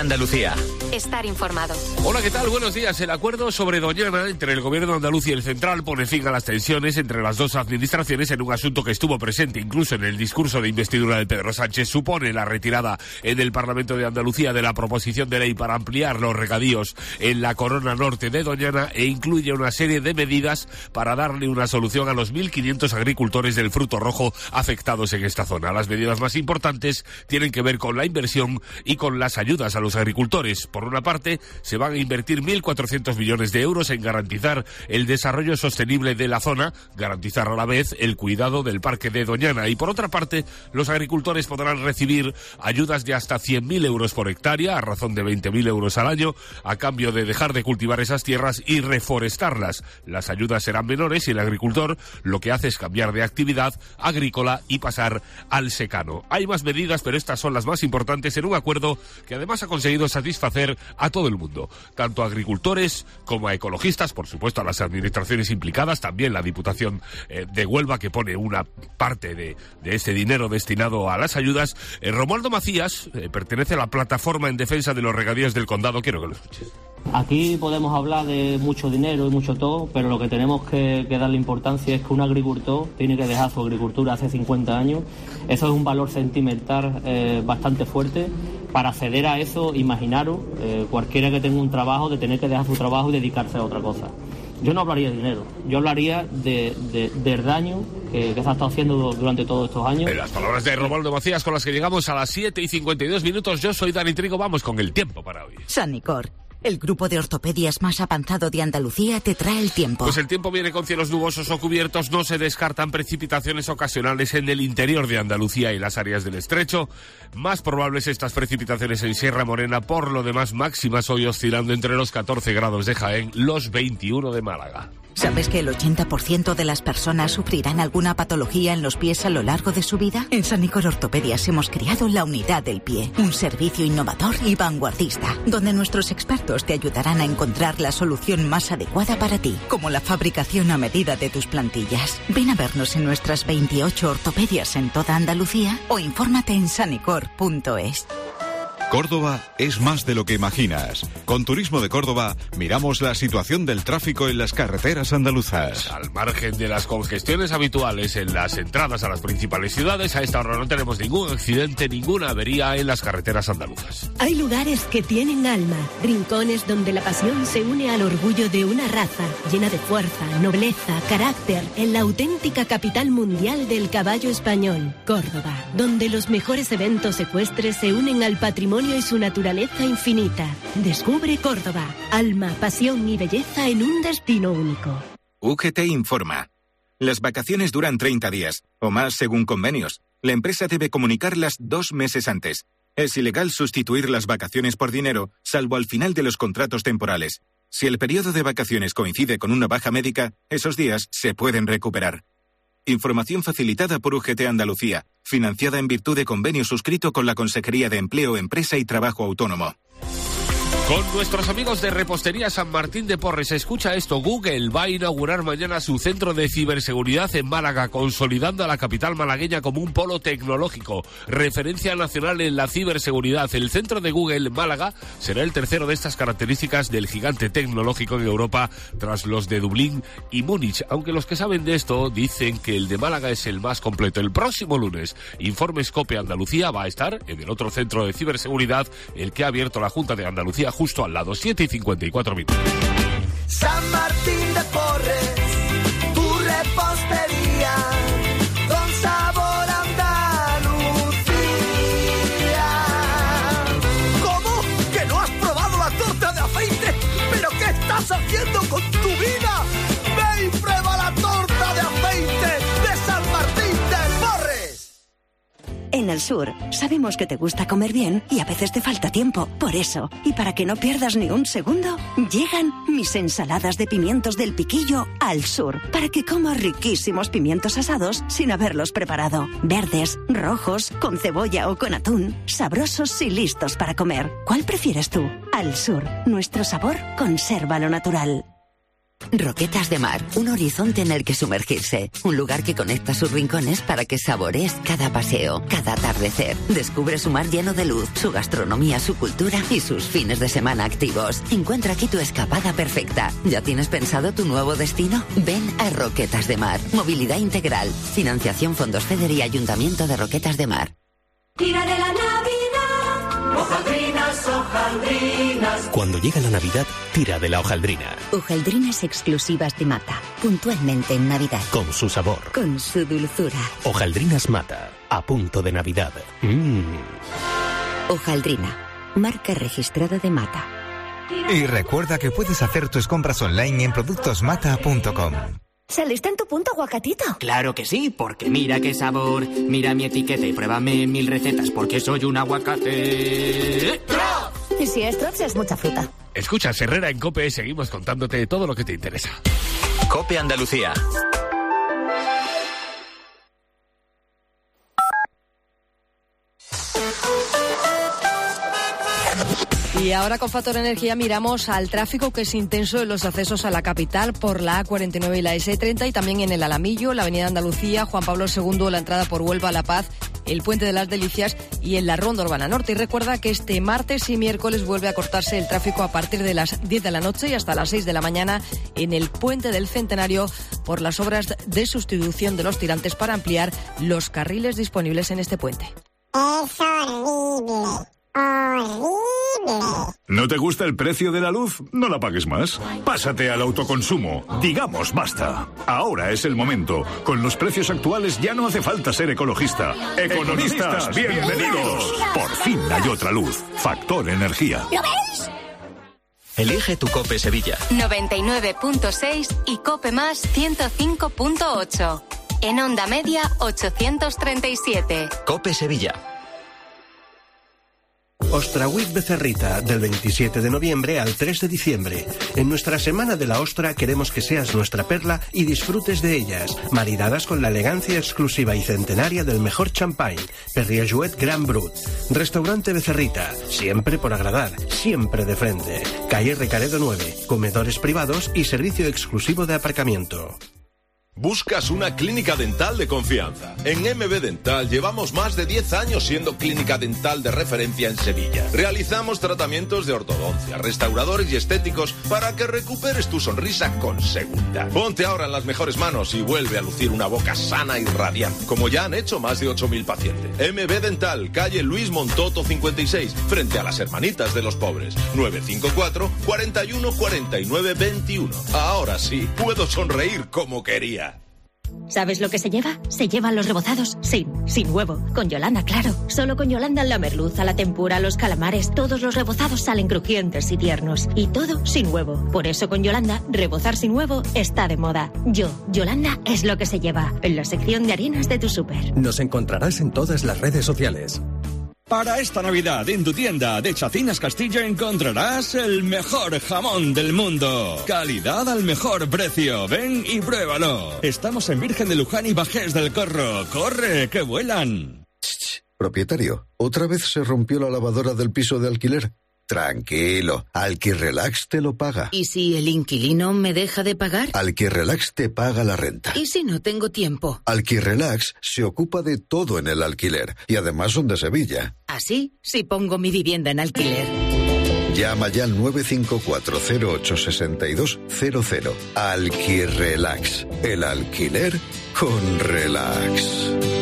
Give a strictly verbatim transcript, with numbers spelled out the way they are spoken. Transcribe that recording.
Andalucía. Estar informado. Hola, ¿qué tal? Buenos días. El acuerdo sobre Doñana entre el Gobierno andaluz y el Central pone fin a las tensiones entre las dos administraciones en un asunto que estuvo presente incluso en el discurso de investidura de Pedro Sánchez. Supone la retirada en el Parlamento de Andalucía de la proposición de ley para ampliar los regadíos en la corona norte de Doñana e incluye una serie de medidas para darle una solución a los mil quinientos agricultores del fruto rojo afectados en esta zona. Las medidas más importantes tienen que ver con la inversión y con las ayudas a los agricultores. Por una parte, se van a invertir mil cuatrocientos millones de euros en garantizar el desarrollo sostenible de la zona, garantizar a la vez el cuidado del parque de Doñana. Y por otra parte, los agricultores podrán recibir ayudas de hasta cien mil euros por hectárea, a razón de veinte mil euros al año, a cambio de dejar de cultivar esas tierras y reforestarlas. Las ayudas serán menores y el agricultor lo que hace es cambiar de actividad agrícola y pasar al secano. Hay más medidas, pero estas son las más importantes en un acuerdo que además ha conseguido satisfacer a todo el mundo, tanto a agricultores como a ecologistas, por supuesto a las administraciones implicadas, también la Diputación eh, de Huelva, que pone una parte de, de este dinero destinado a las ayudas. Eh, Romualdo Macías eh, pertenece a la Plataforma en Defensa de los Regadíos del Condado. Quiero que lo escuches. Aquí podemos hablar de mucho dinero y mucho todo, pero lo que tenemos que, que darle importancia es que un agricultor tiene que dejar su agricultura hace cincuenta años. Eso es un valor sentimental eh, bastante fuerte. Para acceder a eso, imaginaros, eh, cualquiera que tenga un trabajo, de tener que dejar su trabajo y dedicarse a otra cosa. Yo no hablaría de dinero, yo hablaría de, de, del daño que, que se ha estado haciendo durante todos estos años. En las palabras de Romualdo Macías, con las que llegamos a las siete y cincuenta y dos minutos, yo soy Dani Trigo, vamos con el tiempo para hoy. Sanicor, el grupo de ortopedias más avanzado de Andalucía, te trae el tiempo. Pues el tiempo viene con cielos nubosos o cubiertos, no se descartan precipitaciones ocasionales en el interior de Andalucía y las áreas del estrecho. Más probables estas precipitaciones en Sierra Morena, por lo demás máximas hoy oscilando entre los catorce grados de Jaén, los veintiuno de Málaga. ¿Sabes que el ochenta por ciento de las personas sufrirán alguna patología en los pies a lo largo de su vida? En Sanicor Ortopedias hemos creado la unidad del pie, un servicio innovador y vanguardista, donde nuestros expertos te ayudarán a encontrar la solución más adecuada para ti, como la fabricación a medida de tus plantillas. Ven a vernos en nuestras veintiocho ortopedias en toda Andalucía o infórmate en sanicor punto es. Córdoba es más de lo que imaginas. Con Turismo de Córdoba miramos la situación del tráfico en las carreteras andaluzas. Al margen de las congestiones habituales en las entradas a las principales ciudades, a esta hora no tenemos ningún accidente, ninguna avería en las carreteras andaluzas. Hay lugares que tienen alma, rincones donde la pasión se une al orgullo de una raza, llena de fuerza, nobleza, carácter, en la auténtica capital mundial del caballo español, Córdoba, donde los mejores eventos ecuestres se unen al patrimonio y su naturaleza infinita. Descubre Córdoba, alma, pasión y belleza en un destino único. U G T informa. Las vacaciones duran treinta días, o más según convenios. La empresa debe comunicarlas dos meses antes. Es ilegal sustituir las vacaciones por dinero, salvo al final de los contratos temporales. Si el periodo de vacaciones coincide con una baja médica, esos días se pueden recuperar. Información facilitada por U G T Andalucía, financiada en virtud de convenio suscrito con la Consejería de Empleo, Empresa y Trabajo Autónomo. Con nuestros amigos de Repostería San Martín de Porres, escucha esto, Google va a inaugurar mañana su centro de ciberseguridad en Málaga, consolidando a la capital malagueña como un polo tecnológico, referencia nacional en la ciberseguridad. El centro de Google en Málaga será el tercero de estas características del gigante tecnológico en Europa, tras los de Dublín y Múnich, aunque los que saben de esto dicen que el de Málaga es el más completo. El próximo lunes, Informe Scope Andalucía va a estar en el otro centro de ciberseguridad, el que ha abierto la Junta de Andalucía justo al lado, siete y cincuenta y cuatro minutos. San Martín de Porres, tu repostería, con sabor a Andalucía. ¿Cómo? ¿Que no has probado la torta de aceite? ¿Pero qué estás haciendo con tu vida? Ve y prueba la torta de aceite de San Martín de Porres. En el sur, sabemos que te gusta comer bien y a veces te falta tiempo. Por eso, y para que no pierdas ni un segundo, llegan mis ensaladas de pimientos del Piquillo al sur, para que comas riquísimos pimientos asados sin haberlos preparado. Verdes, rojos, con cebolla o con atún, sabrosos y listos para comer. ¿Cuál prefieres tú? Al sur, nuestro sabor conserva lo natural. Roquetas de Mar, un horizonte en el que sumergirse. Un lugar que conecta sus rincones para que saborees cada paseo, cada atardecer. Descubre su mar lleno de luz, su gastronomía, su cultura y sus fines de semana activos. Encuentra aquí tu escapada perfecta. ¿Ya tienes pensado tu nuevo destino? Ven a Roquetas de Mar. Movilidad integral. Financiación Fondos FEDER y Ayuntamiento de Roquetas de Mar. Tira de la Navidad, hojaldrinas, hojaldrinas. Cuando llega la Navidad, tira de la hojaldrina. Hojaldrinas exclusivas de Mata, puntualmente en Navidad. Con su sabor. Con su dulzura. Hojaldrinas Mata, a punto de Navidad. Mmm. Hojaldrina, marca registrada de Mata. Y recuerda que puedes hacer tus compras online en productos mata punto com. ¿Saliste en tu punto, aguacatito? Claro que sí, porque mira qué sabor. Mira mi etiqueta y pruébame mil recetas, porque soy un aguacate. ¡Trops! Y si es Trops, es mucha fruta. Escucha, Herrera en COPE, seguimos contándote todo lo que te interesa. COPE Andalucía. Y ahora con Factor Energía miramos al tráfico que es intenso en los accesos a la capital por la A cuarenta y nueve y la ese treinta y también en el Alamillo, la Avenida Andalucía, Juan Pablo segundo, la entrada por Huelva a La Paz, el Puente de las Delicias y en la Ronda Urbana Norte. Y recuerda que este martes y miércoles vuelve a cortarse el tráfico a partir de las diez de la noche y hasta las seis de la mañana en el Puente del Centenario por las obras de sustitución de los tirantes para ampliar los carriles disponibles en este puente. Es horrible. Horrible. ¿No te gusta el precio de la luz? No la pagues más. Pásate al autoconsumo. Digamos basta. Ahora es el momento. Con los precios actuales ya no hace falta ser ecologista. Economistas, bienvenidos. Por fin hay otra luz. Factor Energía. ¿Lo veis? Elige tu COPE Sevilla. noventa y nueve punto seis y COPE más ciento cinco punto ocho. En onda media ochocientos treinta y siete. COPE Sevilla. Ostrawit Becerrita, del veintisiete de noviembre al tres de diciembre. En nuestra Semana de la Ostra queremos que seas nuestra perla y disfrutes de ellas, maridadas con la elegancia exclusiva y centenaria del mejor champagne, Perrier-Jouet Grand Brut. Restaurante Becerrita, siempre por agradar, siempre de frente. Calle Recaredo nueve, comedores privados y servicio exclusivo de aparcamiento. ¿Buscas una clínica dental de confianza? En M B Dental llevamos más de diez años siendo clínica dental de referencia en Sevilla. Realizamos tratamientos de ortodoncia, restauradores y estéticos para que recuperes tu sonrisa con seguridad. Ponte ahora en las mejores manos y vuelve a lucir una boca sana y radiante, como ya han hecho más de ocho mil pacientes. M B Dental, calle Luis Montoto cincuenta y seis, frente a las Hermanitas de los Pobres. nueve cinco cuatro, cuarenta y uno, cuarenta y nueve, veintiuno. Ahora sí, puedo sonreír como quería. ¿Sabes lo que se lleva? Se llevan los rebozados sin, sin huevo. Con Yolanda, claro. Solo con Yolanda la merluza, la tempura, los calamares, todos los rebozados salen crujientes y tiernos. Y todo sin huevo. Por eso con Yolanda, rebozar sin huevo está de moda. Yo, Yolanda, es lo que se lleva. En la sección de harinas de tu súper. Nos encontrarás en todas las redes sociales. Para esta Navidad, en tu tienda de Chacinas Castilla encontrarás el mejor jamón del mundo. Calidad al mejor precio. Ven y pruébalo. Estamos en Virgen de Luján y Bajés del Corro. ¡Corre, que vuelan! Propietario, ¿otra vez se rompió la lavadora del piso de alquiler? Tranquilo, Alquirrelax te lo paga. ¿Y si el inquilino me deja de pagar? Alquirrelax te paga la renta. ¿Y si no tengo tiempo? Alquirrelax se ocupa de todo en el alquiler y además son de Sevilla. ¿Así? Si pongo mi vivienda en alquiler. Llama ya al nueve cinco cuatro cero ocho seis dos cero cero. Alquirrelax, el alquiler con relax.